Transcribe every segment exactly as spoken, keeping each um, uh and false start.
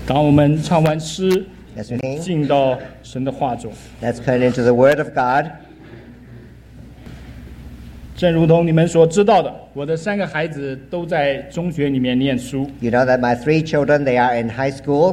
当我们唱完诗， Yes, we sing. 进到神的话中， Let's turn into the Word of God. 正如同你们所知道的，我的三个孩子都在中学里面念书。 You know that my three children, they are in high school.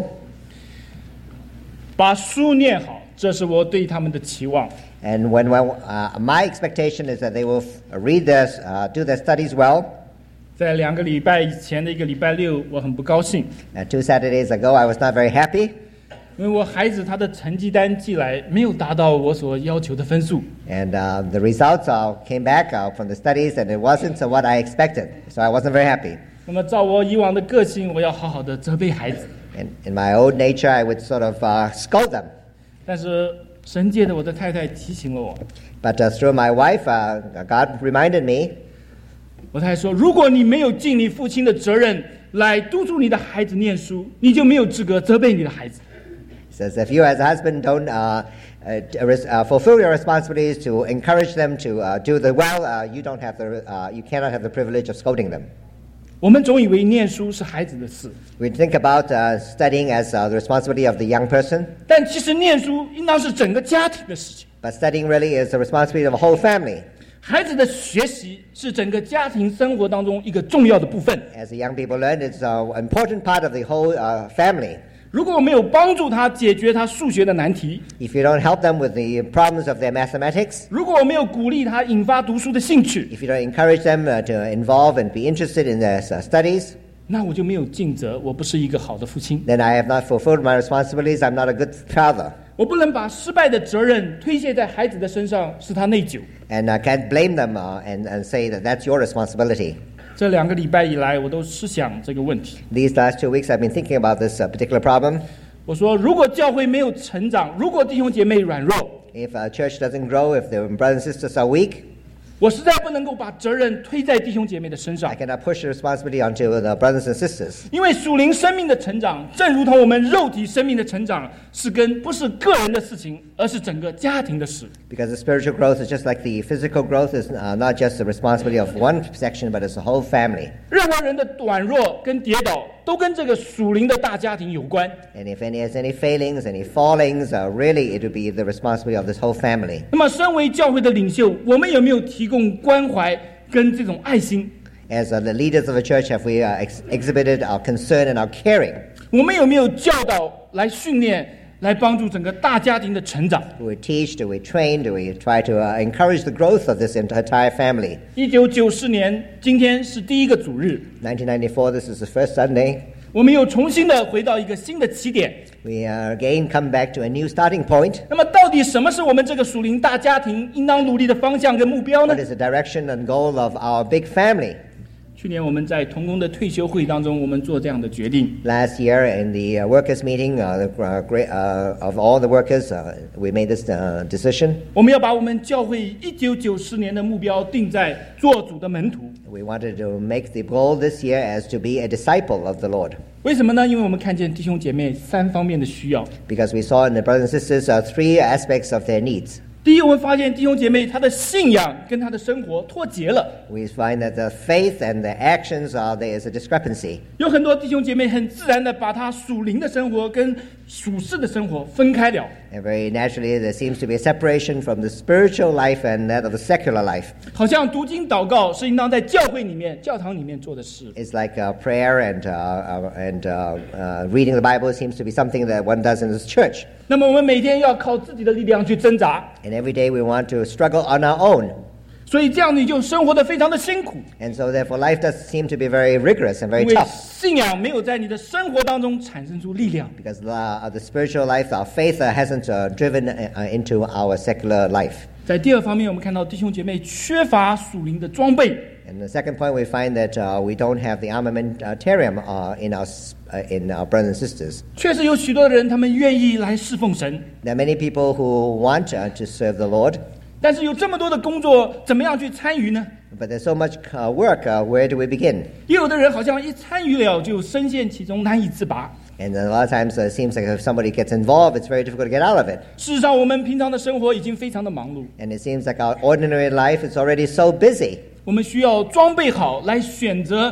把书念好，这是我对他们的期望。 And when, when uh, my expectation is that they will read their, uh, do their studies well. 在两个礼拜以前的一个礼拜六，我很不高兴， Uh, two Saturdays ago, I was not very happy. 因为我孩子他的成绩单寄来没有达到我所要求的分数。 And uh, the results uh, came back uh, from the studies, and it wasn't uh, what I expected. So I wasn't very happy. 那么照我以往的个性，我要好好的责备孩子。 And in my old nature, I would sort of uh, scold them. 但是神界的我的太太提醒了我， But uh, through my wife, uh, God reminded me, 我太太说，如果你没有尽你父亲的责任来督促你的孩子念书，你就没有资格责备你的孩子。 says if you as a husband don't uh, uh, uh, fulfill your responsibilities to encourage them to uh, do the well, uh, you don't have the, uh, you cannot have the privilege of scolding them. 我们总以为念书是孩子的事， We think about uh, studying as uh, the responsibility of the young person, 但其实念书应当是整个家庭的事情。 but studying really is the responsibility of a whole family. 孩子的学习是整个家庭生活当中一个重要的部分。 As the young people learn, it's an important part of the whole uh, family. 如果我没有帮助他解决他数学的难题， If you don't help them with the problems of their mathematics, 如果我没有鼓励他引发读书的兴趣， if you don't encourage them uh, to involve and be interested in their uh, studies, 那我就没有尽责，我不是一个好的父亲。 then I have not fulfilled my responsibilities. I'm not a good father. 我不能把失败的责任推卸在孩子的身上，使他内疚。 And I can't blame them uh, and, and say that that's your responsibility. 这两个礼拜以来，我都思想这个问题。 These last two weeks, I've been thinking about this uh, particular problem. 我说，如果教会没有成长，如果弟兄姐妹软弱， If a church doesn't grow, if the brothers and sisters are weak, 我实在不能够把责任推在弟兄姐妹的身上 I。cannot push the responsibility onto the brothers and sisters. 因为属灵生命的成长，正如同我们肉体生命的成长，是跟不是个人的事情，而是整个家庭的事。 Because the spiritual growth is just like the physical growth is uh, not just the responsibility of one section, but it's the whole family. 任何人的软弱跟跌倒，都跟这个属灵的大家庭有关。 And if any has any failings, any fallings, uh, really it would be the responsibility of this whole family. 那么，身为教会的领袖，我们有没有提供关怀跟这种爱心？ As uh, the leaders of the church, have we uh, ex- exhibited our concern and our caring? 我们有没有教导来训练，来帮助整个大家庭的成长？ Do we teach? Do we train? Do we try to uh, encourage the growth of this entire family? 一九九四年，今天是第一个主日， nineteen ninety-four, this is the first Sunday. 我们又重新的回到一个新的起点。 We uh, again come back to a new starting point. 那么，到底什么是我们这个属灵大家庭应当努力的方向跟目标呢 What？is the direction and goal of our big family? 去年我们在同工的退休会当中，我们做这样的决定。 Last year in the uh, workers' meeting uh, the, uh, great, uh, of all the workers, uh, we made this uh, decision. 我们要把我们教会一九九四年的目标定在做主的门徒。 We wanted to make the goal this year as to be a disciple of the Lord. 为什么呢？因为我们看见弟兄姐妹三方面的需要。 Because we saw in the brothers and sisters uh, three aspects of their needs. 第一，我们发现弟兄姐妹他的信仰跟他的生活脱节了。 We find that the faith and the actions, uh, there is a discrepancy. 有很多弟兄姐妹很自然的把他属灵的生活跟属世的生活分开了， And very naturally, there seems to be a separation from the spiritual life and that of the secular life. 好像读经祷告是应当在教会里面、教堂里面做的事。 It's like uh, prayer and, uh, uh, and uh, uh, reading the Bible seems to be something that one does in this church. 那么我们每天要靠自己的力量去挣扎， And every day we want to struggle on our own. 所以这样你就生活得非常的辛苦， And so therefore life does seem to be very rigorous and very 因为 tough. 信仰没有在你的生活当中产生出力量。 Because uh, the spiritual life, our faith uh, hasn't uh, driven uh, into our secular life. 在第二方面，我们看到弟兄姐妹缺乏属灵的装备， And the second point, we find that uh, we don't have the armamentarium uh, in, our, uh, in our brothers and sisters. 确实有许多的人他们愿意来侍奉神， There are many people who want uh, to serve the Lord, 但是有这么多的工作，怎么样去参与呢？ but there's so much uh, work. Uh, where do we begin? 也有的人好像一参与了就深陷其中，难以自拔。 And a lot of times uh, it seems like if somebody gets involved, it's very difficult to get out of it. 事实上，我们平常的生活已经非常的忙碌， And it seems like our ordinary life is already so busy. 我们需要装备好来选择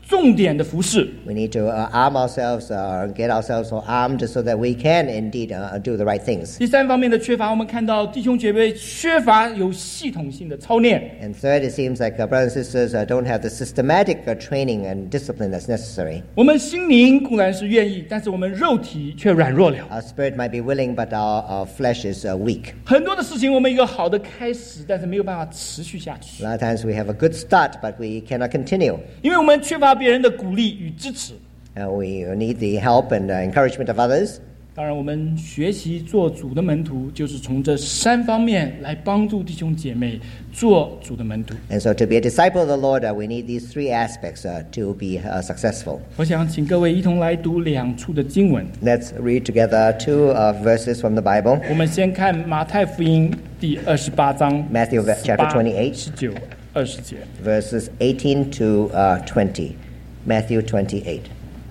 重点的服侍。 We need to uh, arm ourselves, uh, get ourselves all armed so that we can indeed uh, do the right things. 第三方面的缺乏，我们看到弟兄姐妹缺乏有系统性的操练。 And third, it seems like uh, brothers and sisters uh, don't have the systematic uh, training and discipline that's necessary. 我们心灵固然是愿意，但是我们肉体却软弱了。 Our spirit might be willing, but our, our flesh is uh, weak. 很多的事情我们有一个好的开始，但是没有办法持续下去， A lot of times we have a good start, but we cannot continue. 因为我们缺乏别人的鼓励与支持。 Uh, we need the help and uh, encouragement of others. 当然，我们学习做主的门徒，就是从这三方面来帮助弟兄姐妹做主的门徒。 And so to be a disciple of the Lord, uh, we need these three aspects uh, to be uh, successful. 我想请各位一同来读两处的经文。 Let's read together two uh, verses from the Bible. 我们先看马太福音第二十八章 Matthew chapter twenty-eight. 十九、二十节。 Verses eighteen to uh, twenty. Matthew twenty-eight.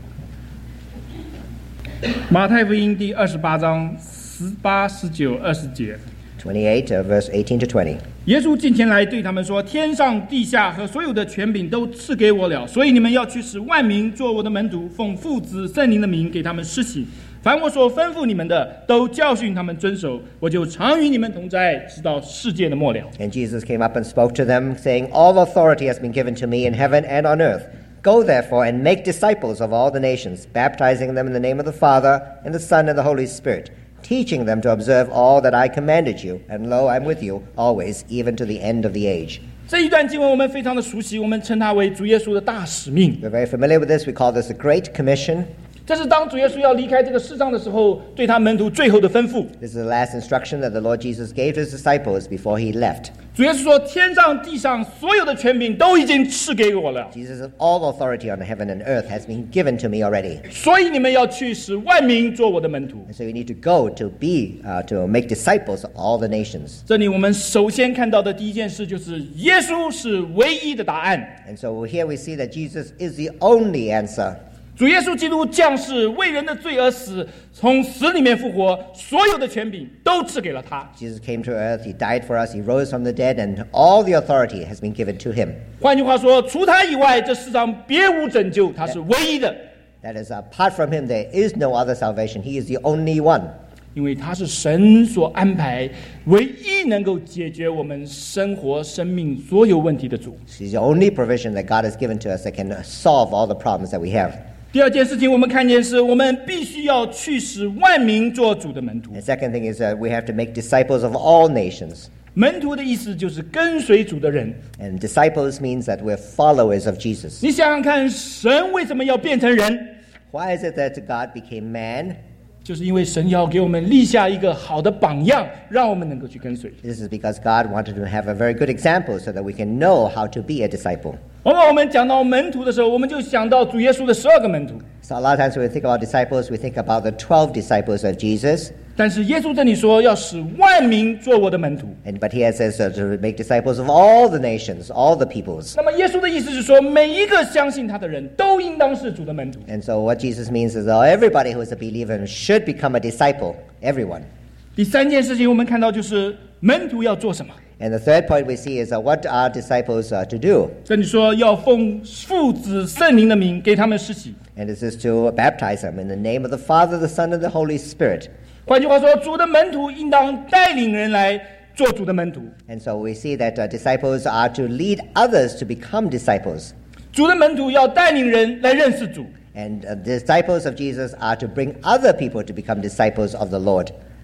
马太福音第二十八章十八、十九、二十节。 twenty-eight, uh, verse eighteen to twenty. 耶稣近前来对他们说：“天上地下和所有的权柄都赐给我了，所以你们要去使万民做我的门徒，奉父子圣灵的名给他们施洗。凡我所吩咐你们的，都教训他们遵守。我就常与你们同在，直到世界的末了。” And Jesus came up and spoke to them, saying, All authority has been given to me in heaven and on earth. Go therefore and make disciples of all the nations, baptizing them in the name of the Father, and the Son, and the Holy Spirit, teaching them to observe all that I commanded you. And lo, I'm with you always, even to the end of the age. 这一段经文我们非常的熟悉，我们称它为主耶稣的大使命。 We're very familiar with this. We call this the Great Commission. 这是当主耶稣要离开这个世上的时候，对他门徒最后的吩咐。 This is the last instruction that the Lord Jesus gave to his disciples before he left. 主耶稣说：“天上地上所有的权柄都已经赐给我了， Jesus said, All authority on heaven and earth has been given to me already. 所以你们要去使万民做我的门徒。” And so you need to go to be, uh, to make disciples of all the nations. 这里我们首先看到的第一件事就是耶稣是唯一的答案。 And so here we see that Jesus is the only answer. 主耶稣基督降世，为人的罪而死，从死里面复活，所有的权柄都赐给了他。 Jesus came to earth, he died for us, he rose from the dead, and all the authority has been given to him. 换句话说，除他以外，这世上别无拯救，他是唯一的， That is, apart from him, there is no other salvation. He is the only one. 因为他是神所安排，唯一能够解决我们生活、生命所有问题的主。 He's the only provision that God has given to us that can solve all the problems that we have. 第二件事情，我们看见是我们必须要去使万民做主的门徒。 The second thing is that we have to make disciples of all nations. 门徒的意思就是跟随主的人。 And disciples means that we're followers of Jesus. 你想想看，神为什么要变成人？ Why is it that God became man? 就是因为神要给我们立下一个好的榜样，让我们能够去跟随。 This is because God wanted to have a very good example so that we can know how to be a disciple. 往往我们讲到门徒的时候，我们就想到主耶稣的十二个门徒。 So a lot of times when we think about disciples, we think about the twelve disciples of Jesus. 但是耶稣这里说要使万民做我的门徒。 And, but here it says uh, to make disciples of all the nations, all the peoples. 那么耶稣的意思是说，每一个相信他的人都应当是主的门徒。 And so what Jesus means is that everybody who is a believer should become a disciple, everyone. 第三件事情，我们看到就是门徒要做什么？ And the third point we see is uh, what are disciples uh, to do? 这里说要奉父子圣灵的名给他们施洗。 And this is to baptize them in the name of the Father, the Son, and the Holy Spirit. 换句话说，主的门徒应当带领人来做主的门徒。 And so we see that uh, disciples are to lead others to become disciples. 主的门徒要带领人来认识主。 And uh, disciples of Jesus are to bring other people to become disciples of the Lord.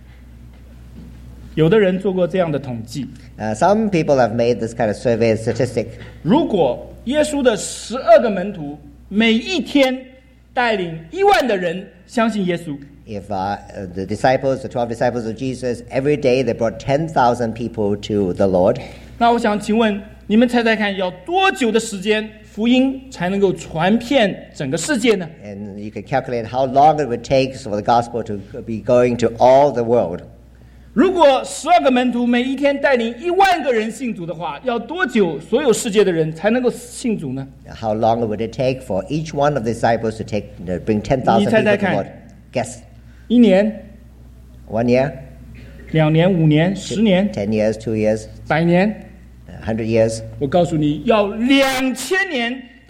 有的人做过这样的统计： Uh, some people have made this kind of survey statistic. 如果耶稣的十二个门徒每一天带领一万的人相信耶稣， If uh, uh, the disciples, the twelve disciples of Jesus, every day they brought ten thousand people to the Lord. 那我想请问你们猜猜看，要多久的时间福音才能够传遍整个世界呢？ And you can calculate how long it would take for the gospel to be going to all the world. 如果十二个门徒每一天带领一万个人信主的话，要多久所有世界的人才能够信主呢？ How long would it take for each one of the disciples to take to bring ten thousand 你猜 people 猜 to the 看。 Lord? Guess. 一年、 One year, 两年、五年、十年、 ten years, two years, 百年？ a hundred years. 我告诉你要两千年，他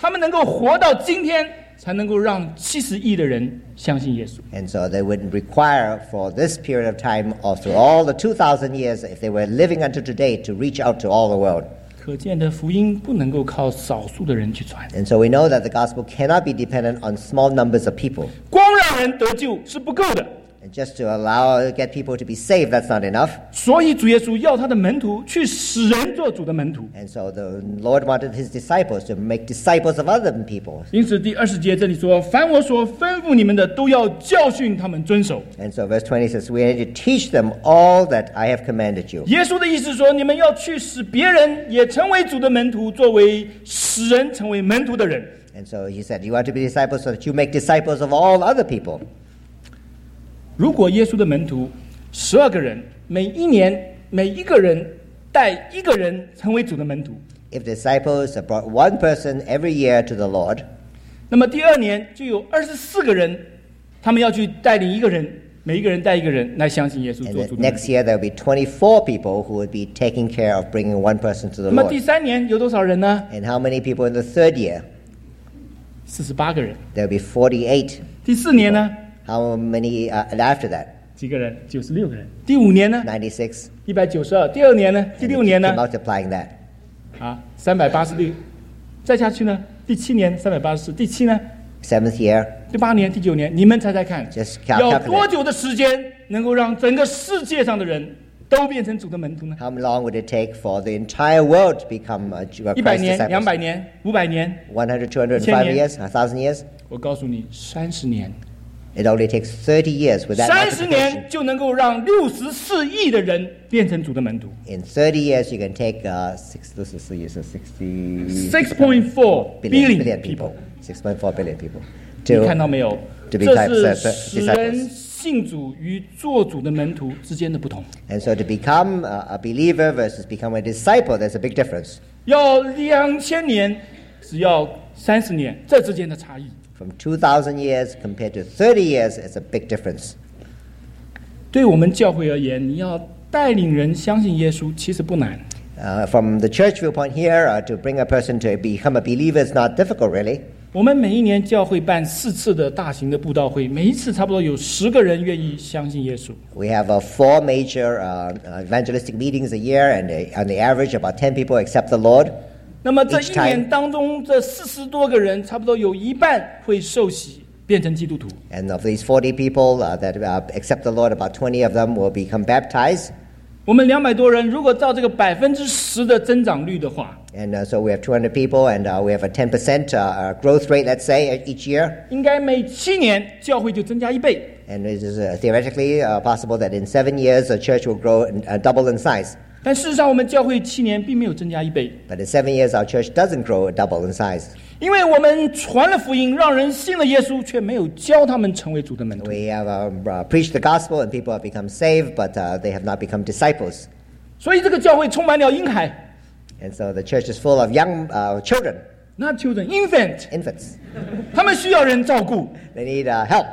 他们能够活到今天，才能够让七十亿的人相信耶稣。 And so they wouldn't require for this period of time or through all the two thousand years, if they were living until today, to reach out to all the world. 可见的福音不能够靠少数的人去传， And so we know that the gospel cannot be dependent on small numbers of people. 光让人得救是不够的。 And just to allow, get people to be saved, that's not enough. 所以主耶稣要他的门徒去使人做主的门徒。 And so the Lord wanted his disciples to make disciples of other people. 因此第二十节这里说：“凡我所吩咐你们的，都要教训他们遵守。” And so verse twenty says, we need to teach them all that I have commanded you. 耶稣的意思说，你们要去使别人也成为主的门徒，作为使人成为门徒的人。 And so he said, you are to be disciples so that you make disciples of all other people. 如果耶稣的门徒十二个人，每一年每一个人带一个人成为主的门徒， If disciples have brought one person every year to the Lord, 那么第二年就有二十四个人，他们要去带领一个人，每一个人带一个人来相信耶稣 and 做 the 主的门 next 徒。 year there will be twenty-four people who would be taking care of bringing one person to the 那么第 Lord. 三年有多少人呢？ And how many people in the third year? 四十八个人。 There will be forty-eight. 第四年呢？ How many uh, after that? 几个人？九十六个人。第五年呢？ ninety-six. 一百九十二。第二年呢？第 And 六 they 年 keep 呢？ multiplying that. 啊，三百八十六。再下去呢？第七年三百八十四。第七呢？ Seventh year, 第八年、第九年，你们猜猜看 Just cal-， 要 calculate. 多久的时间能够让整个世界上的人都变成主的门徒呢？ how long would it take for the entire world to become uh, Jew- uh, 一百 Christ's 年、两 disciples? 百年、五百年。 one hundred, two hundred, 一千 five 年。 years, a thousand years? 我告诉你，三十年， It only takes thirty years with that 三十 multiplication. 年就能够让六十四亿的人变成主的门徒。 In thirty years, you can take uh, six, this is the years, so sixty Six point four billion, billion billion people， people. six point four billion people. 你 To, 看到没有？ to be 这 types 是 of 使 disciples. 人信主与做主的门徒之间的不同。 And so to become a, a believer versus become a disciple, there's a big difference. 要两千年，只要三十年，这之间的差异。 From two thousand years compared to thirty years, it's a big difference. 对我们教会而言，你要带领人相信耶稣，其实不难。 Uh, from the church viewpoint here, uh, to bring a person to become a believer is not difficult, really. 我们每一年教会办四次的大型的布道会，每一次差不多有十个人愿意相信耶稣。 We have uh, four major uh, uh, evangelistic meetings a year, and uh, on the average, about ten people accept the Lord. 那么这 Each 一 time. 年当中，这四十多个人，差不多有一半会受洗，变成基督徒。 And of these forty people uh, that uh, accept the Lord, about twenty of them will become baptized. 我们两百多人，如果照这个百分之十的增长率的话， And uh, so we have two hundred people, and uh, we have a ten percent uh, uh, growth rate, let's say, each year. 应该每七年教会就增加一倍。 And it is uh, theoretically uh, possible that in seven years, the church will grow and, uh, double in size. 但事实上，我们教会七年并没有增加一倍， But in seven years, our church doesn't grow double in size. 因为我们传了福音，让人信了耶稣，却没有教他们成为主的门徒。 We have uh, uh, preached the gospel, and people have become saved, but uh, they have not become disciples. 所以这个教会充满了婴孩 And so the church is full of young uh, children, ，not children, infant， infants. 他们需要人照顾， They need uh, help.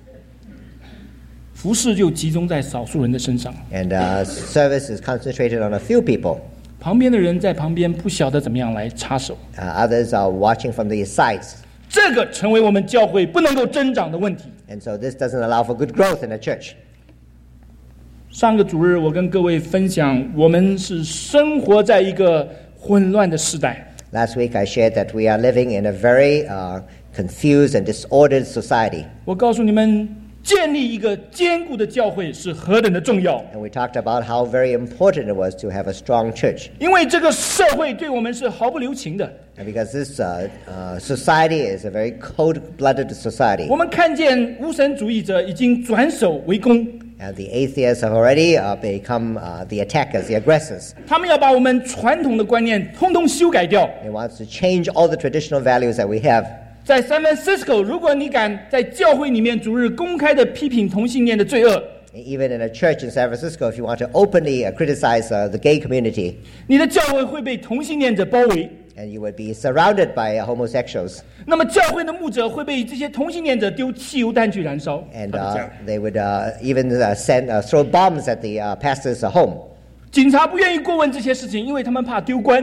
服侍就集中在少数人的身上， And uh, service is concentrated on a few people. 旁边的人在旁边不晓得怎么样来插手， Uh, others are watching from the sides. 这个成为我们教会不能够增长的问题。 And so this doesn't allow for good growth in a church. 上个主日，我跟各位分享，我们是生活在一个混乱的时代。 Last week I shared that we are living in a very uh, confused and disordered society. 我告诉你们，建立一个坚固的教会是何等的重要， And we talked about how very important it was to have a strong church. 因为这个社会对我们是毫不留情的。 And because this uh, uh, society is a very cold-blooded society. 我们看见无神主义者已经转守为攻， And the atheists have already uh, become uh, the attackers, the aggressors. 他们要把我们传统的观念通通修改掉。 They want to change all the traditional values that we have. 在 San Francisco， 如果你敢在教会里面逐日公开的批评同性恋的罪恶， Even in a church in San Francisco, if you want to openly uh, criticize uh, the gay community, 你的教会会被同性恋者包围。 and you would be surrounded by uh, homosexuals. 那么教会的牧者会被这些同性恋者丢汽油弹去燃烧。 And 他的 uh, 家 they would uh, even uh, send, uh, throw bombs at the uh, pastor's uh, home. 警察不愿意过问这些事情，因为他们怕丢官。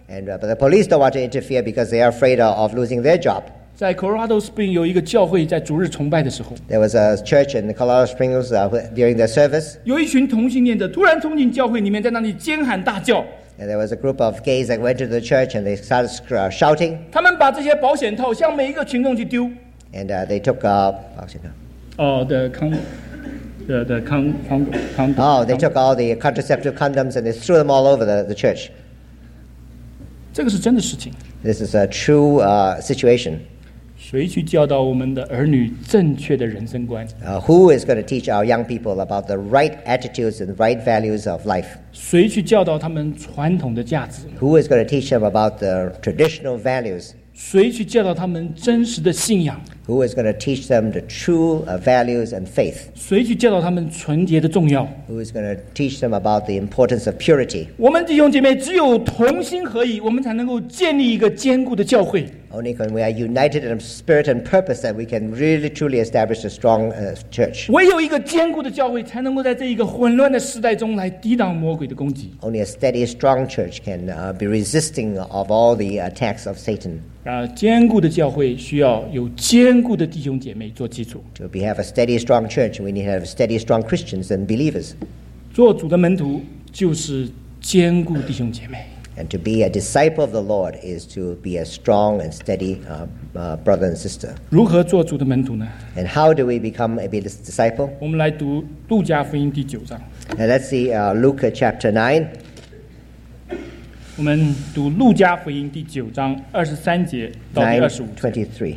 And uh, but the police don't want to interfere because they are afraid of, of losing their job. 在 Colorado Spring 有一个教会在主日崇拜的时候， There was a church in Colorado Springs uh, during their service, 有一群同性恋者突然冲进教会里面，在那里尖喊大叫。 and there was a group of gays that went to the church and they started uh, shouting, 他们把这些保险套向每一个群众去丢。 and uh, they took uh, Oh, the con, the the con, con, con, oh they took all the contraceptive condoms and they threw them all over the, the church. 这个是真的事情。 This is a true uh, situation. 谁去教导我们的儿女正确的人生观？ Uh, who is going to teach our young people about the right attitudes and right values of life? 谁去教导他们传统的价值？ Who is going to teach them about the traditional values? 谁去教导他们真实的信仰？ Who is going to teach them the true uh, values and faith? 谁去教导他们纯洁的重要？ Who is going to teach them about the importance of purity? 我们弟兄姐妹只有同心合意，我们才能够建立一个坚固的教会。 Only when we are united in spirit and purpose that we can really truly establish a strong uh, church. 唯有一个坚固的教会，才能够在这一个混乱的时代中来抵挡魔鬼的攻击。 Only a steady, strong church can uh, be resisting of all the attacks of Satan. 啊，坚固的教会需要有坚固的弟兄姐妹做基础。 To be, have a steady, strong church, we need to have steady, strong Christians and believers. 做主的门徒就是坚固弟兄姐妹。 And to be a disciple of the Lord is to be a strong and steady uh, uh, brother and sister. 如何做主的门徒呢？ And how do we become a disciple? 我们来读路加福音第九章。 Now let's see uh, Luke chapter nine. 我们读路加福音第九章二十三节到第 nine 二十五节。 twenty-three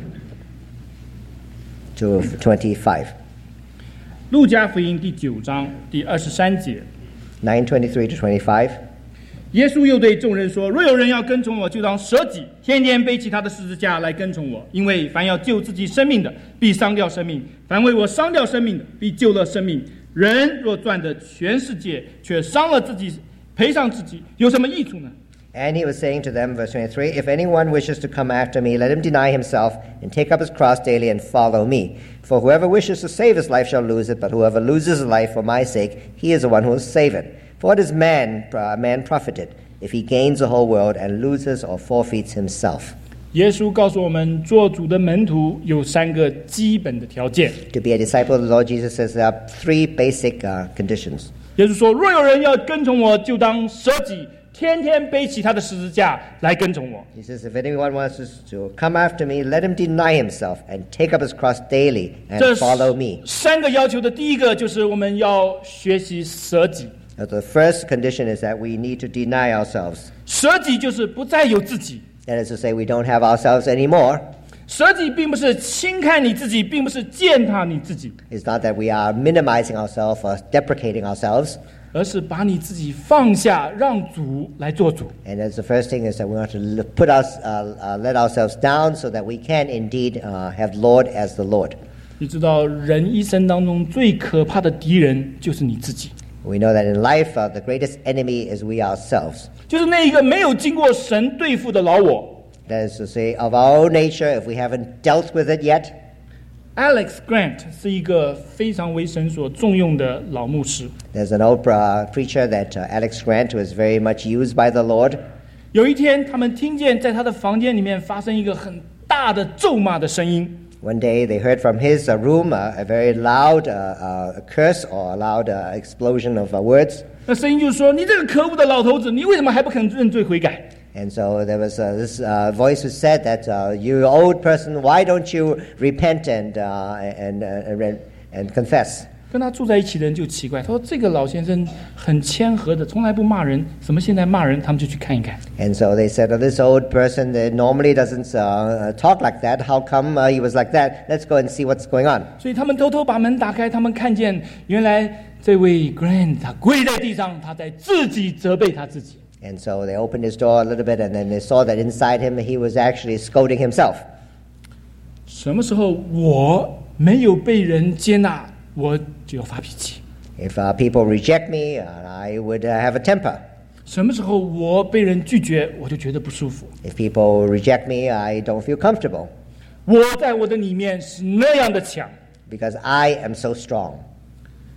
to twenty-five. 路加福音第九章第二十三节， nine twenty-three to twenty-five. 耶稣又对众人说：“若有人要跟从我，就当舍己，天天背起他的十字架来跟从我。因为凡要救自己生命的，必伤掉生命；凡为我伤掉生命的，必救了生命。人若赚得全世界，却伤了自己，赔上自己，有什么益处呢？” And he was saying to them, verse twenty-three, If anyone wishes to come after me, let him deny himself and take up his cross daily and follow me. For whoever wishes to save his life shall lose it, but whoever loses his life for my sake, he is the one who will save it. For what is man, uh, man profited, if he gains the whole world and loses or forfeits himself? 耶稣告诉我们，做主的门徒有三个基本的条件。 To be a disciple of the Lord Jesus says there are three basic uh, conditions. 耶稣说：“若有人要跟从我，就当舍己，天天背起他的十字架来跟从我。” He says, if anyone wants to come after me, let him deny himself and take up his cross daily and 这 follow me. 三个要求的第一个就是我们要学习舍己。 Now, the first condition is that we need to deny ourselves. 舍己就是不再有自己。 That is to say, we don't have ourselves anymore. 舍己并不是轻看你自己，并不是践踏你自己， It's not that we are minimizing ourselves or deprecating ourselves. 而是把你自己放下，让主来做主。 And that's the first thing is that we want to l- put us, uh, uh, let ourselves down so that we can indeed uh, have Lord as the Lord. 你知道，人一生当中最可怕的敌人就是你自己， We know that in life, uh, the greatest enemy is we ourselves. 就是那一个没有经过神对付的老我。 That is to say, of our own nature, if we haven't dealt with it yet. Alex Grant 是一个非常为神所重用的老牧师。 There's an old uh, preacher that uh, Alex Grant was very much used by the Lord. 有一天，他们听见在他的房间里面发生一个很大的咒骂的声音。 One day they heard from his uh, room uh, a very loud uh, uh, curse or a loud uh, explosion of uh, words. 那声音就是说：“你这个可恶的老头子，你为什么还不肯认罪悔改？” And so there was uh, this uh, voice who said that, uh, you old person, why don't you repent and, uh, and, uh, and confess? 跟他住在一起的人就奇怪，他说：“这个老先生很谦和的，从来不骂人，怎么现在骂人？”他们就去看一看。 And so they said, oh, this old person that normally doesn't uh, talk like that. How come uh, he was like that? Let's go and see what's going on. 所以他们偷偷把门打开，他们看见原来这位 Grant 他跪在地上，他在自己责备他自己。 And so they opened his door a little bit, and then they saw that inside him he was actually scolding himself. 什么时候我没有被人接纳，我就要发脾气； If uh, people reject me, uh, I would uh, have a temper. 什么时候我被人拒绝，我就觉得不舒服。 If people reject me, I don't feel comfortable 我在我的里面是那样的强， because I am so strong.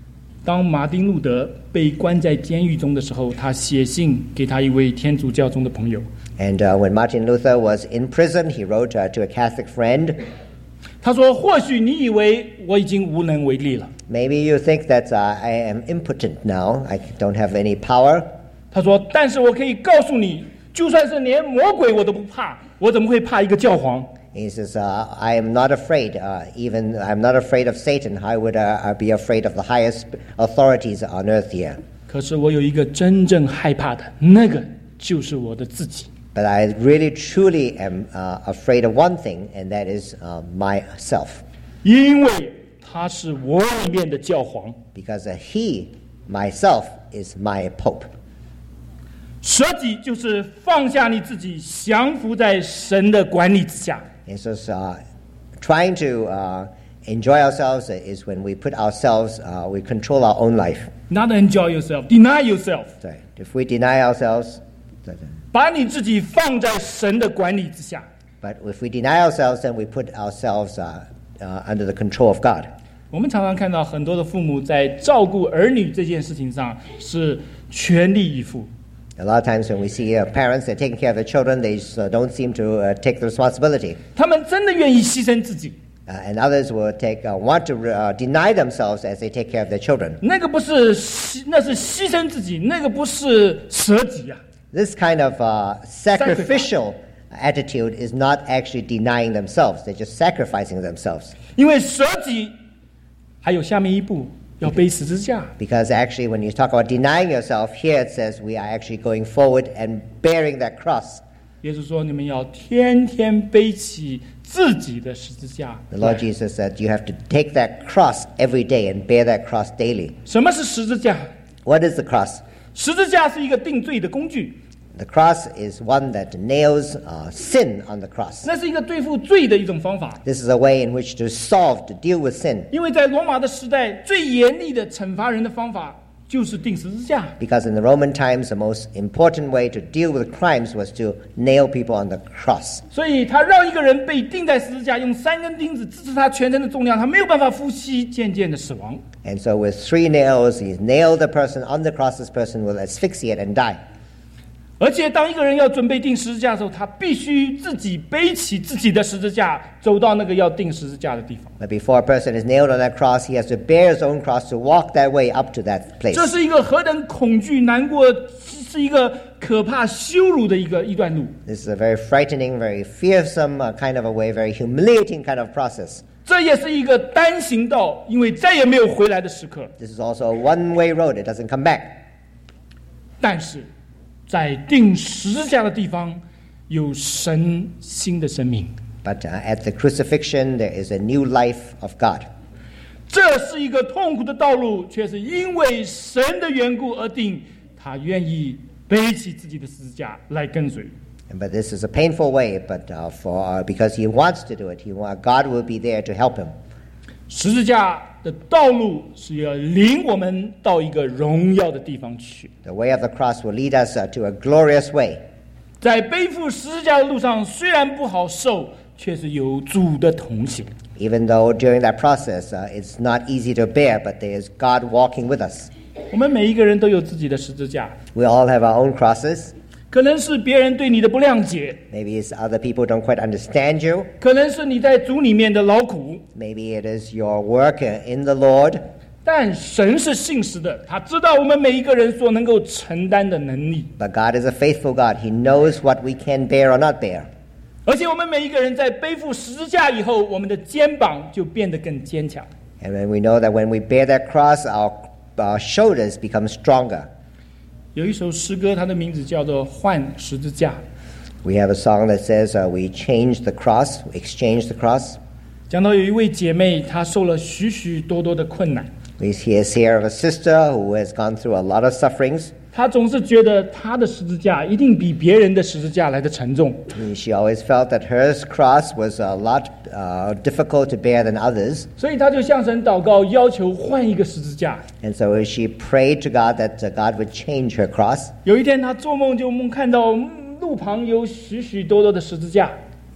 当马丁路德被关在监狱中的时候，他写信给他一位天主教中的朋友。 And uh, when Martin Luther was in prison, he wrote uh, to a Catholic friend. 他说：“或许你以为我已经无能为力了。” Maybe you think that uh, I am impotent now. I don't have any power. 他说：“但是我可以告诉你，就算是连魔鬼我都不怕，我怎么会怕一个教皇？” He says, uh, I am not afraid, uh, even I'm not afraid of Satan. I would uh, be afraid of the highest authorities on earth here. 可是我有一个真正害怕的，那个就是我的自己。 But I really, truly am uh, afraid of one thing, and that is uh, myself. 因为他是我里面的教皇。 Because uh, he, myself, is my pope. 舍己就是放下你自己，降服在神的管理之下。 And so uh, trying to uh, enjoy ourselves is when we put ourselves, uh, we control our own life. Not enjoy yourself, deny yourself. Sorry. If we deny ourselves, 把你自己放在神的管理之下。 but if we deny ourselves, then we put ourselves uh, uh, under the control of God. 我们常常看到很多的父母在照顾儿女这件事情上是全力以赴。 A lot of times when we see uh, parents that are taking care of their children, they just, uh, don't seem to uh, take the responsibility. 他们真的愿意牺牲自己。 Uh, and others will take, uh, want to uh, deny themselves as they take care of their children. 那个不是牺，那是牺牲自己，那个不是舍己啊。 This kind of uh, sacrificial attitude is not actually denying themselves. They're just sacrificing themselves. 因为舍己还有下面一步，要背十字架。 Because actually when you talk about denying yourself, here it says we are actually going forward and bearing that cross. 耶稣说：“你们要天天背起自己的十字架。” The Lord Jesus said you have to take that cross every day and bear that cross daily. 什么是十字架？ What is the cross? 十字架是一个定罪的工具。 The cross is one that nails uh, sin on the cross. 那是一个对付罪的一种方法。 This is a way in which to solve, to deal with sin. 因为在罗马的时代，最严厉的惩罚人的方法就是钉十字架。 Because in the Roman times, the most important way to deal with crimes was to nail people on the cross. 所以他让一个人被钉在十字架，用三根钉子支持他全身的重量，他没有办法呼吸，渐渐的死亡。 And so with three nails, he nailed the person on the cross. This person will asphyxiate and die. 而且当一个人要准备钉十字架的时候，他必须自己背起自己的十字架，走到那个要钉十字架的地方。 But before a person is nailed on that cross, he has to bear his own cross to walk that way up to that place. 这是一个何等恐惧、难过，是一个可怕、羞辱的一个一段路。 This is a very frightening, very fearsome uh, kind of a way, very humiliating kind of process. 这也是一个单行道，因为再也没有回来的时刻。 This is also a one-way road. It doesn't come back. 但是，在钉十字架的地方，有神新的生命。 But uh, at the crucifixion, there is a new life of God. 这是一个痛苦的道路，却是因为神的缘故而定。他愿意背起自己的十字架来跟随。 But this is a painful way, but uh, for uh, because he wants to do it, he want, God will be there to help him. 十字架的道路是要领我们到一个荣耀的地方去。 The way of the cross will lead us uh, to a glorious way. 在背负十字架的路上，虽然不好受，却是有主的同行。 Even though during that process uh, it's not easy to bear, but there is God walking with us. 我们每一个人都有自己的十字架， We all have our own crosses. 可能是别人对你的不谅解， Maybe it's other people don't quite understand you. 可能是你在主里面的劳苦。 Maybe it is your work uh, in the Lord. 但神是信实的，他知道我们每一个人所能够承担的能力， But God is a faithful God. He knows what we can bear or not bear. 而且我们每一个人在背负十字架以后，我们的肩膀就变得更坚强。 And when we know that when we bear that cross, our, our shoulders become stronger. 有一首诗歌，它的名字叫做《换十字架》， We have a song that says uh, we change the cross, we exchange the cross. 讲到有一位姐妹，她受了许许多多的困难， We hear here of a sister who has gone through a lot of sufferings. 她总是觉得她的十字架一定比别人的十字架来得沉重， And she always felt that her cross was a lot uh, difficult to bear than others. 所以她就向神祷告，要求换一个十字架。 And so she prayed to God that uh, God would change her cross. 有一天，她做梦就梦看到路旁有许许多多的十字架，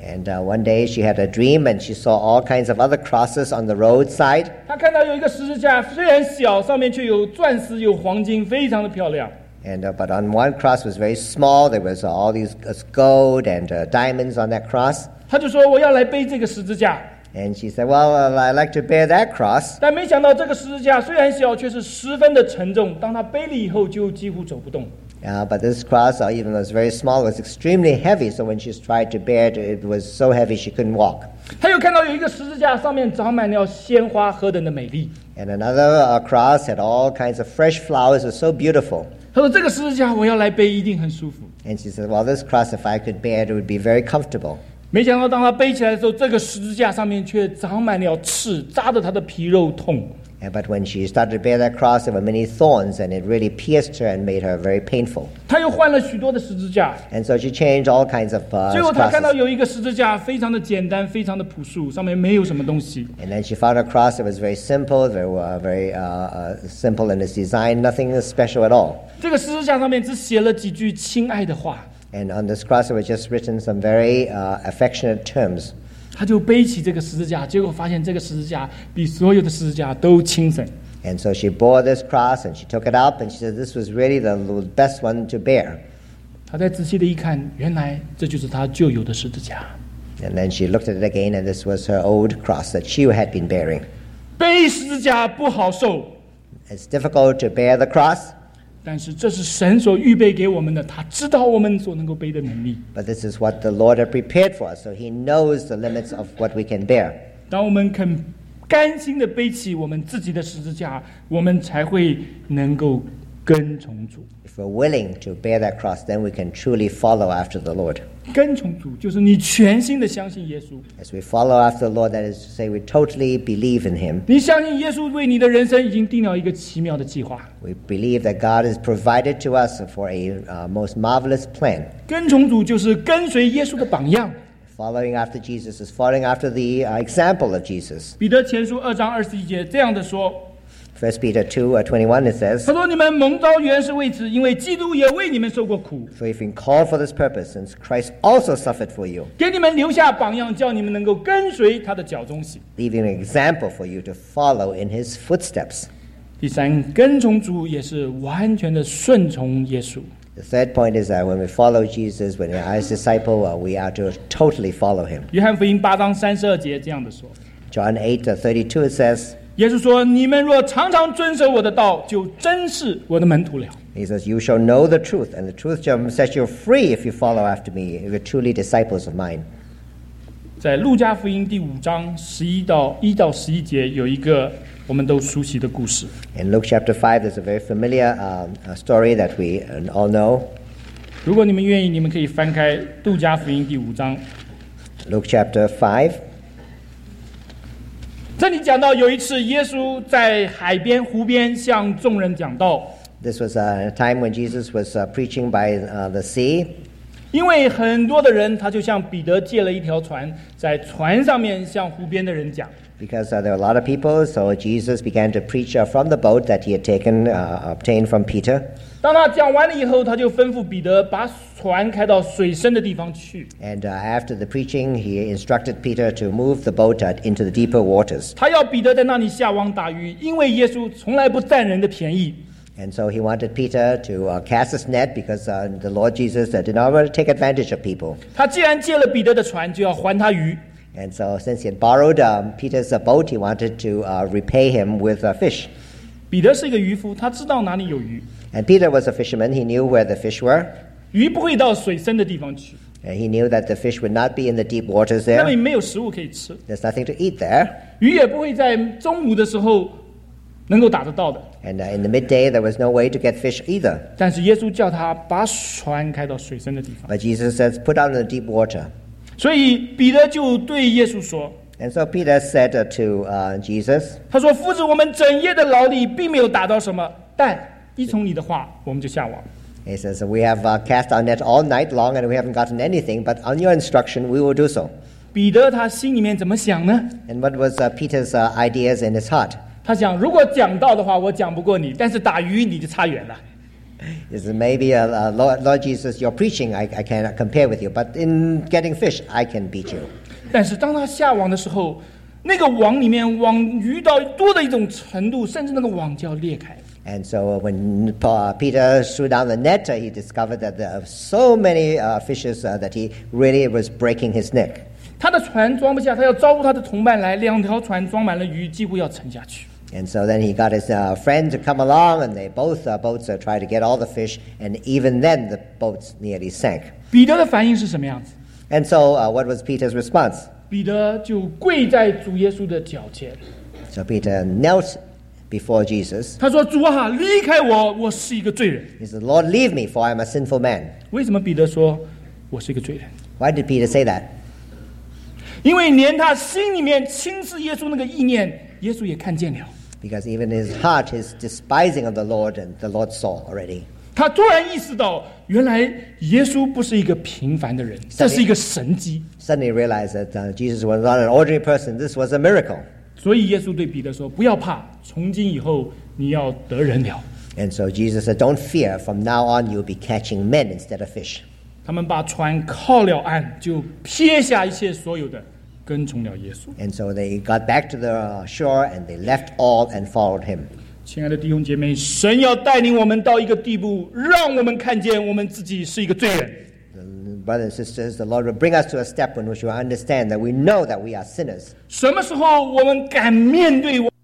And uh, one day she had a dream and she saw all kinds of other crosses on the roadside. 她看到有一个十字架，虽然小，上面却有钻石、有黄金，非常的漂亮。 And uh, but on one cross was very small. There was uh, all these uh, gold and uh, diamonds on that cross. 她就说：“我要来背这个十字架。” And she said, well, uh, I like to bear that cross. 但没想到这个十字架虽然小，却是十分的沉重。当她背了以后，就几乎走不动。 Uh, but this cross, uh, even though it was very small, was extremely heavy. So when she tried to bear it, it was so heavy she couldn't walk. 她又看到有一个十字架，上面长满了鲜花，何等的美丽！ And another uh, cross had all kinds of fresh flowers. It was so beautiful. 她说：“这个十字架我要来背，一定很舒服。” And she said, well, this cross, if I could bear it, it would be very comfortable. 没想到，当她背起来的时候，这个十字架上面却长满了刺，扎得她的皮肉痛。 And, but when she started to bear that cross, there were many thorns, and it really pierced her and made her very painful. 她又换了许多的十字架， And so she changed all kinds of uh, 最后她看到 crosses. 有一个十字架，非常的简单，非常的朴素，上面没有什么东西。 And then she found a cross that was very simple, very, uh, very uh, uh, simple in its design, nothing special at all. 这个十字架上面只写了几句亲爱的话， And on this cross, there was just written some very uh, affectionate terms. 她就背起这个十字架，结果发现这个十字架比所有的十字架都轻省。 And so she bore this cross, and she took it up, and she said this was really the best one to bear. 她再仔细的一看，原来这就是她旧有的十字架。 And then she looked at it again, and this was her old cross that she had been bearing. 背十字架不好受， It's difficult to bear the cross, 但是这是神所预备给我们的，他知道我们所能够背的能力。 but this is what the Lord had prepared for us, so He knows the limits of what we can bear. 当我们肯甘心的背起我们自己的十字架，我们才会能够跟从主。 If we're willing to bear that cross, then we can truly follow after the Lord. 跟从主就是你全心的相信耶稣， As we follow after the Lord, that is to say, we totally believe in Him. 你相信耶稣为你的人生已经定了一个奇妙的计划。 We believe that God has provided to us for a uh, most marvelous plan. 跟从主就是跟随耶稣的榜样。 Following after Jesus is following after the uh, example of Jesus. 彼得前书二章二十一节这样的说， First Peter two uh, twenty-one, it says, 他说：“你们蒙召原是为此，因为基督也为你们受过苦， For you've been called for this purpose, since Christ also suffered for you, 给你们留下榜样，叫你们能够跟随他的脚中行。” leaving an example for you to follow in His footsteps. 第三，跟从主也是完全的顺从耶稣。 The third point is that when we follow Jesus, when we are His disciple, uh, we are to totally follow Him. 约翰福音八章三十二节这样的说， John eight uh, thirty-two, it says, 耶稣说：“你们若常常遵守我的道，就真是我的门徒了。” He says, you shall know the truth, and the truth shall set you free if you follow after me. You're truly disciples of mine. 在路加福音第五章十一到一到十一节有一个我们都熟悉的故事。 In Luke chapter five, there's a very familiar um, uh, story that we uh, all know. 如果你们愿意，你们可以翻开路加福音第五章。 Luke chapter five. 这里讲到有一次，耶稣在海边、湖边向众人讲道。 This was a time when Jesus was uh, preaching by uh, the sea. 因为很多的人，他就向彼得借了一条船，在船上面向湖边的人讲。 Because uh, there were a lot of people, so Jesus began to preach uh, from the boat that he had taken, uh, obtained from Peter. 当他讲完了以后，他就吩咐彼得把船开到水深的地方去。 And uh, after the preaching, he instructed Peter to move the boat uh, into the deeper waters. 他要彼得在那里下网打鱼，因为耶稣从来不占人的便宜。 And so he wanted Peter to uh, cast his net because uh, the Lord Jesus uh, did not want to take advantage of people. 他既然借了彼得的船，就要还他鱼。 And so since he had borrowed um, Peter's uh, boat, he wanted to uh, repay him with uh, fish. 彼得是一个渔夫，他知道哪里有鱼， And Peter was a fisherman. He knew where the fish were. 鱼不会到水深的地方去， And he knew that the fish would not be in the deep waters 那 there. 里没有食物可以吃， There's nothing to eat there. 鱼也不会在中午的时候能够打得到的。 And uh, in the midday, there was no way to get fish either. 但是耶稣叫他把船开到水深的地方， But Jesus says, put out in the deep water. 所以彼得就对耶稣说 And so Peter said uh, to uh, Jesus,：“ 他说，夫子，我们整夜的劳力并没有打到什么，但依从你的话，我们就下网。” he says, we have uh, cast our net all night long and we haven't gotten anything, but on your instruction, we will do so. 彼得他心里面怎么想呢？ And what was uh, Peter's uh, ideas in his heart? 他想，如果讲道的话，我讲不过你；但是打鱼你就差远了。 This is maybe, uh, uh, Lord, Lord Jesus, your preaching I, I cannot compare with you, but in getting fish, I can beat you. 但是当他下网的时候，那个网里面网鱼到多的一种程度，甚至那个网就要裂开。 And so when uh, Peter threw down the net, uh, he discovered that there are so many uh, fishes uh, that he really was breaking his neck. 他的船装不下，他要招呼他的同伴来，两条船装满了鱼，几乎要沉下去。 And so then he got his uh, friend to come along, and they both uh, boats uh, tried to get all the fish, and even then the boats nearly sank. 彼得的反应是什么样子？ And so uh, what was Peter's response? 彼得就跪在主耶稣的脚前， So Peter knelt before Jesus. 他说：“主啊，离开我，我是一个罪人。” He said, Lord, leave me, for I am a sinful man. 为什么彼得说我是一个罪人？ Why did Peter say that? 因为连他心里面轻视耶稣那个意念，耶稣也看见了。 Because even in his heart, his despising of the Lord, and the Lord saw already. 他突然意识到，原来耶稣不是一个平凡的人，这是一个神迹。 Suddenly realized that uh, Jesus was not an ordinary person. This was a miracle. 所以耶稣对彼得说：“不要怕，从今以后你要得人了。” And so Jesus said, don't fear. From now on, you'll be catching men instead of fish. 他们把船靠了岸，就撇下一切所有的，跟从了耶稣。 And so they got back to the shore, and they left all and followed him. 亲爱的弟兄姐妹，神要带领我们到一个地步，让我们看见我们自己是一个罪人。 Brothers and sisters, the Lord will bring us to a step in which we understand that we know that we are sinners. 什么时候我们敢面对我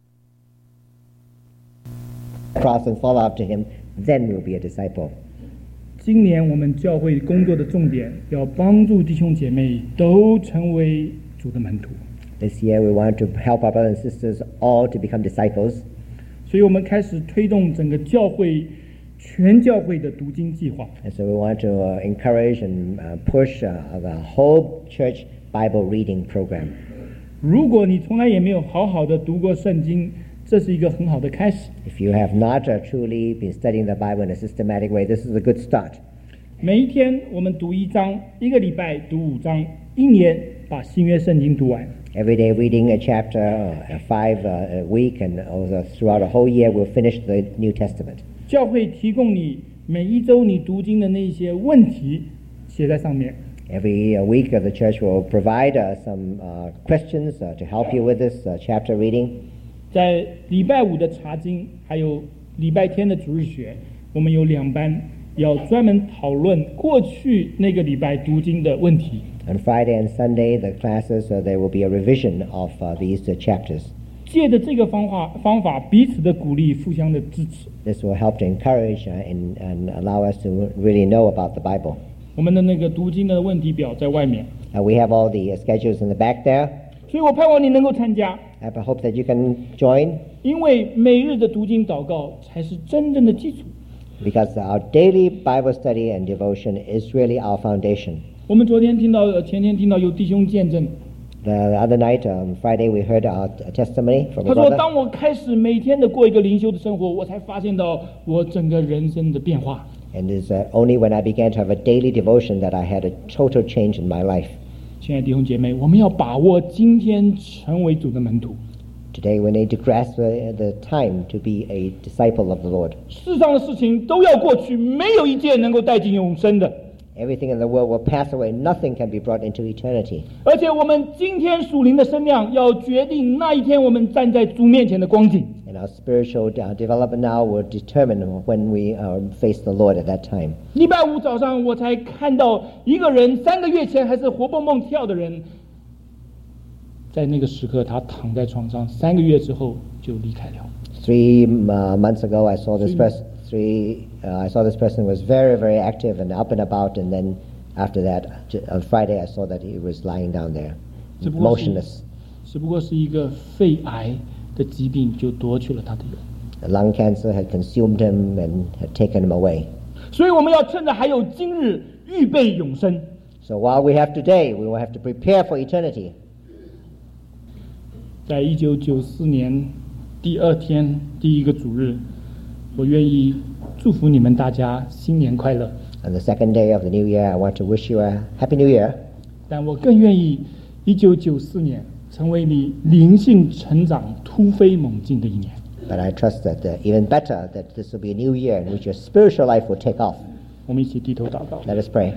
Cross and follow after him, then we'll be a disciple. 今年我们教会工作的重点，要帮助弟兄姐妹都成为主的门徒。 This year we want to help our brothers and sisters all to become disciples. 所以我们开始推动整个教会全教会的读经计划。 And so we want to uh, encourage and uh, push uh, the whole church Bible reading program. 如果你从来也没有好好的读过圣经，这是一个很好的开始。 If you have not uh, truly been studying the Bible in a systematic way, this is a good start. 每一天我们读一章，一个礼拜读五章，一年把新约圣经读完。 Every day reading a chapter, uh, five uh, a week, and also throughout a whole year we'll finish the New Testament. 教会提供你每一周你读经的那些问题写在上面。 Every uh, week uh, the church will provide uh, some uh, questions uh, to help you with this uh, chapter reading. 在礼拜五的查经，还有礼拜天的主日学，我们有两班要专门讨论过去那个礼拜读经的问题。 On Friday and Sunday, the classes, uh, there will be a revision of uh, these uh, chapters. 借着这个方法，方法彼此的鼓励，互相的支持。 This will help to encourage uh, and, and allow us to really know about the Bible. 我们的那个读经的问题表在外面， Uh, we have all the uh, schedules in the back there. 所以我盼望你能够参加， I hope that you can join, 因为每日的读经祷告才是真正的基础。 because our daily Bible study and devotion is really our foundation. 我们昨天听到，呃前天听到有弟兄见证， The other night, on Friday, we heard our t- testimony from 他 a 说：“ brother. 当我开始每天的过一个灵修的生活，我才发现到我整个人生的变化。 And it's uh, only when I began to have a daily devotion that I had a total change in my life. ” 亲爱的弟兄姐妹，我们要把握今天成为主的门徒。 Today, we need to grasp the, the time to be a disciple of the Lord. 世上的事情都要过去，没有一件能够带进永生的。 Everything in the world will pass away. Nothing can be brought into eternity. 而且我们今天属灵的身量，要决定那一天我们站在主面前的光景。 And our spiritual uh, development now will determine when we uh, face the Lord at that time. 礼拜五早上，我才看到一个人三个月前还是活蹦蹦跳的人，在那个时刻他躺在床上，三个月之后就离开了。 Three uh, months ago, I saw this person. Three, uh, I saw this person was very, very active and up and about. And then after that, j- on Friday, I saw that he was lying down there, 只不过是 motionless. 只不过是一个肺癌的疾病，就夺去了他的人。 The lung cancer had consumed him and had taken him away. 所以我们要趁着还有今日，预备永生。 So while we have today, we will have to prepare for eternity. 在一九九四年第二天第一个主日，我愿意祝福你们大家新年快乐。 On the second day of the new year, I want to wish you a happy new year. 但我更愿意一九九四年成为你灵性成长突飞猛进的一年。 But I trust that uh, even better, that this will be a new year in which your spiritual life will take off. 我们一起低头祷告。 Let us pray.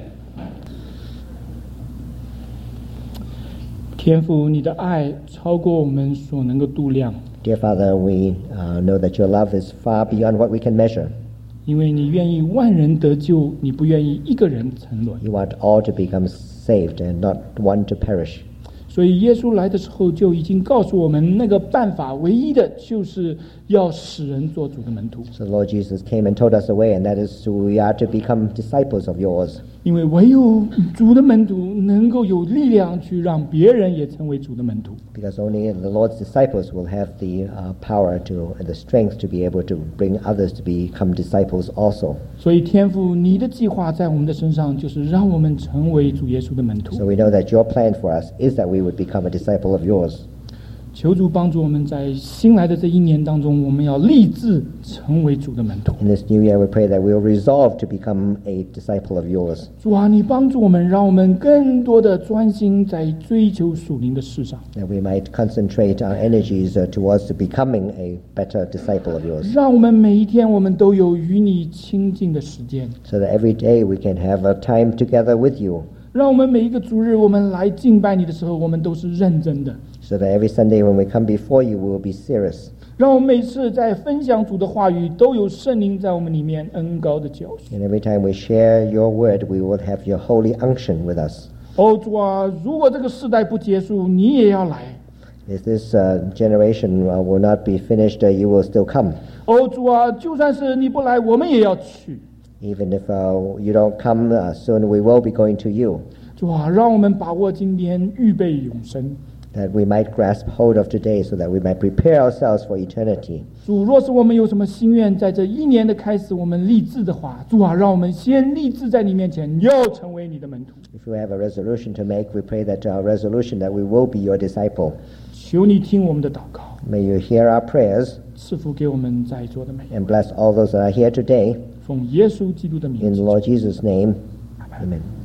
天父，你的爱超过我们所能够度量， Dear Father, we uh, know that your love is far beyond what we can measure. 因为你愿意万人得救，你不愿意一个人沉沦。 You want all to become saved and not one to perish. 所以耶稣来的时候就已经告诉我们，那个办法唯一的就是要使人做主的门徒。 So the Lord Jesus came and told us a way, and that is to, we are to become disciples of yours. 因为唯有主的门徒能够有力量去让别人也成为主的门徒。 Because only the Lord's disciples will have the uh, power to and the strength to be able to bring others to become disciples also. 所以天父，你的计划在我们的身上，就是让我们成为主耶稣的门徒。 So we know that your plan for us is that we would become a disciple of yours. 求主帮助我们在新来的这一年当中，我们要立志成为主的门徒。 In this new year, we pray that we will resolve to become a disciple of yours. 主啊，你帮助我们，让我们更多的专心在追求属灵的事上， That we might concentrate our energies uh, towards to becoming a better disciple of yours. 让我们每一天我们都有与你亲近的时间， So that every day we can have a time together with you. 让我们每一个主日我们来敬拜你的时候，我们都是认真的。 So that every Sunday when we come before you, we will be serious. 让我们每次在分享主的话语，都有圣灵在我们里面恩高的教训。 And every time we share your word, we will have your holy unction with us. 哦，主啊，如果这个世代不结束，你也要来。 If this uh, generation uh, will not be finished, uh, you will still come. 哦，主啊，就算是你不来，我们也要去。 Even if uh, you don't come uh, soon, we will be going to you. 主啊，让我们把握今天，预备永生。 That we might grasp hold of today so that we might prepare ourselves for eternity. 主，若是我们有什么心愿，在这一年的开始，我们立志的话，主啊，让我们先立志在你面前，要成为你的门徒。 If we have a resolution to make, we pray that our resolution that we will be your disciple. 求你听我们的祷告， May you hear our prayers 赐福给我们在座的每一位。 and bless all those that are here today. 奉耶稣基督的名 In 字 the Lord Jesus' name, amen.